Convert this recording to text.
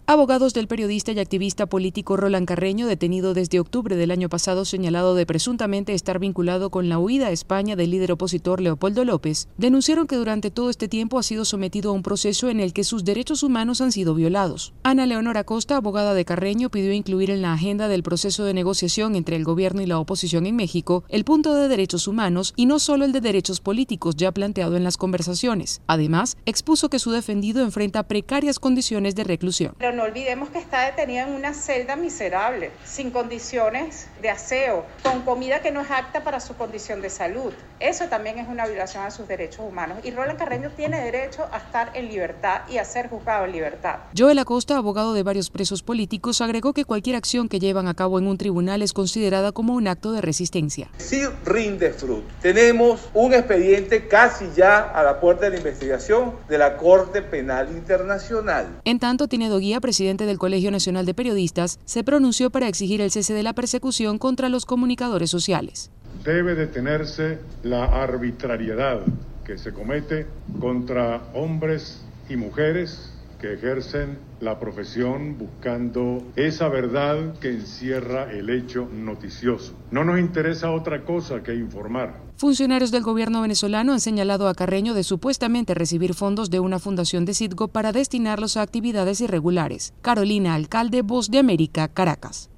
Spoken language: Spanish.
Abogados del periodista y activista político Roland Carreño, detenido desde octubre del año pasado señalado de presuntamente estar vinculado con la huida a España del líder opositor Leopoldo López, denunciaron que durante todo este tiempo ha sido sometido a un proceso en el que sus derechos humanos han sido violados. Ana Leonor Acosta, abogada de Carreño, pidió incluir en la agenda del proceso de negociación entre el gobierno y la oposición en México el punto de derechos humanos y no solo el de derechos políticos ya planteado en las conversaciones. Además, expuso que su defendido enfrenta precarias condiciones de reclusión. No olvidemos que está detenida en una celda miserable, sin condiciones de aseo, con comida que no es apta para su condición de salud. Eso también es una violación a sus derechos humanos. Y Roland Carreño tiene derecho a estar en libertad y a ser juzgado en libertad. Joel Acosta, abogado de varios presos políticos, agregó que cualquier acción que llevan a cabo en un tribunal es considerada como un acto de resistencia. Sí rinde fruto. Tenemos un expediente casi ya a la puerta de la investigación de la Corte Penal Internacional. En tanto, Tinedo Guía, presidente del Colegio Nacional de Periodistas, se pronunció para exigir el cese de la persecución contra los comunicadores sociales. Debe detenerse la arbitrariedad que se comete contra hombres y mujeres que ejercen la profesión buscando esa verdad que encierra el hecho noticioso. No nos interesa otra cosa que informar. Funcionarios del gobierno venezolano han señalado a Carreño de supuestamente recibir fondos de una fundación de Citgo para destinarlos a actividades irregulares. Carolina Alcalde, Voz de América, Caracas.